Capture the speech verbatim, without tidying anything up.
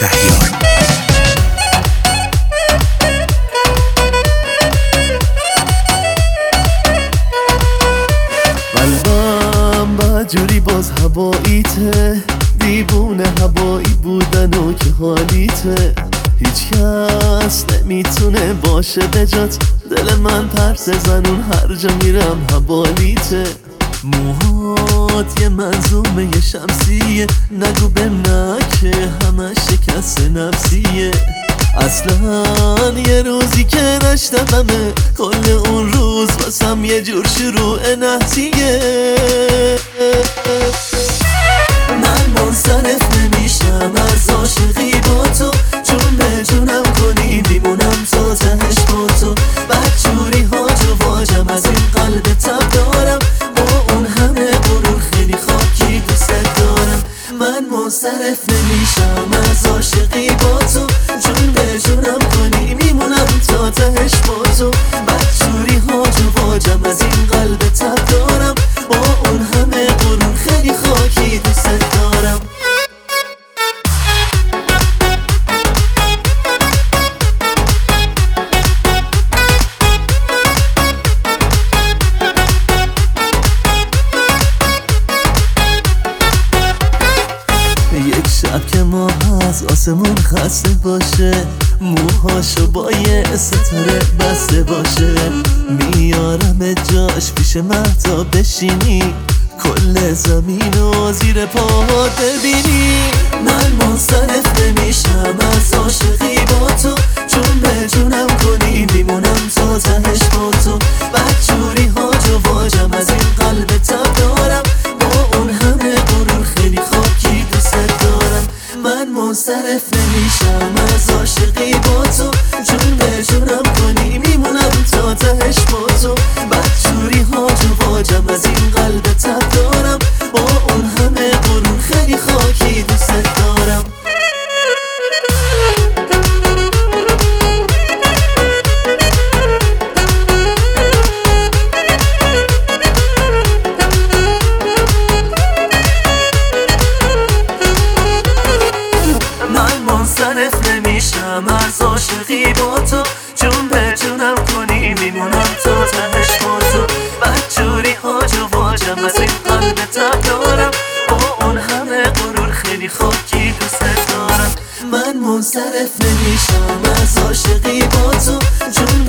شهیار. قلبم بدجوری باز هواییته، دیوونه هوایی بودن و که حالیته. هیچ کس نمیتونه باشه بجات، دل من پرس زنون هر جا میرم حوالیته. موهات یه منظومه یه شمسیه، نگو به نه که همه شکست نفسیه. اصلا یه روزی که نشتمه، کل اون روز واسم یه جور شروع نحسیه. من منصرف نمیشم از عاشقی با تو، چون به جونم کنی میمونم تا تهش با تو. بدجوری هاج و واجم از این قلب تب دارم، با اون همه غرور خیلی خاکی دوست دارم. من منصرف نمیشم از عاشقی با تو، چون به جونم کنی میمونم تا تهش با تو. بدجوری هاج و واجم از این قلب تب دارم، با اون همه غرور خیلی خاکی دوست دارم. یک شب که ماه از آسمون خسته باشه، موهاشو با یه ستاره بسته باشه، میارم جاش پیش مهتا بشینی، کل زمینو زیر پاهات ببینی. من منصرف نمیشم از عاشقی با تو، چون به جونم کنی میمونم تا تهش با تو. بدجوری هاج و واجم از این قلب تب دارم، با اون همه غرور خیلی خاکی دوست دارم. من منصرف نمیشم از عاشقی با تو، چون به جونم کنی میمونم تا تهش با تو. بدجوری هاج و واجم از این قلب تب دارم، با اون همه غرور خیلی خاکی دوست دارم. من منصرف نمیشم از عاشقی با تو، چون به جونم کنی میمونم تا تهش با تو. بدجوری هاج و واجم از این قلب تب دارم، با اون همه غرور خیلی خاکی دوست دارم. من منصرف نمیشم از عاشقی با تو، چون